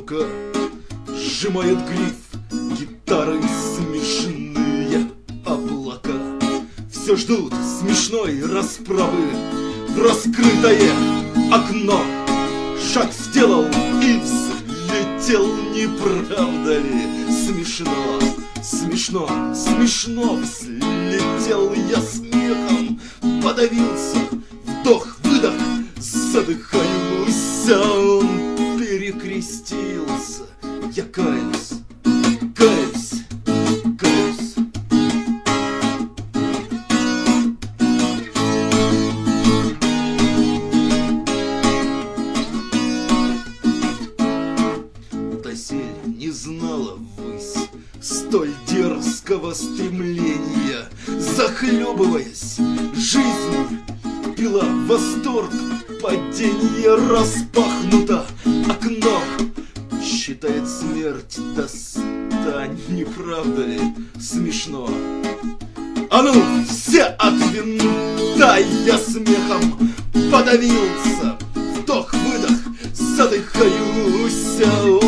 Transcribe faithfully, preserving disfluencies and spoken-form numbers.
рука сжимает гриф гитары, смешные облака все ждут смешной расправы. В раскрытое окно шаг сделал и взлетел, не правда ли? Смешно, смешно, смешно взлетел я смехом, подавился, вдох-выдох, задыхаюсь, а он перекрестился. Я каюсь, каюсь, каюсь. Досель не знала ввысь столь дерзкого стремления, захлебываясь, жизнь пила восторг, падение распахнуто окно, считает смерть, достань, не правда ли? Смешно. А ну, все от винта, я смехом подавился, вдох-выдох, задыхаюсь,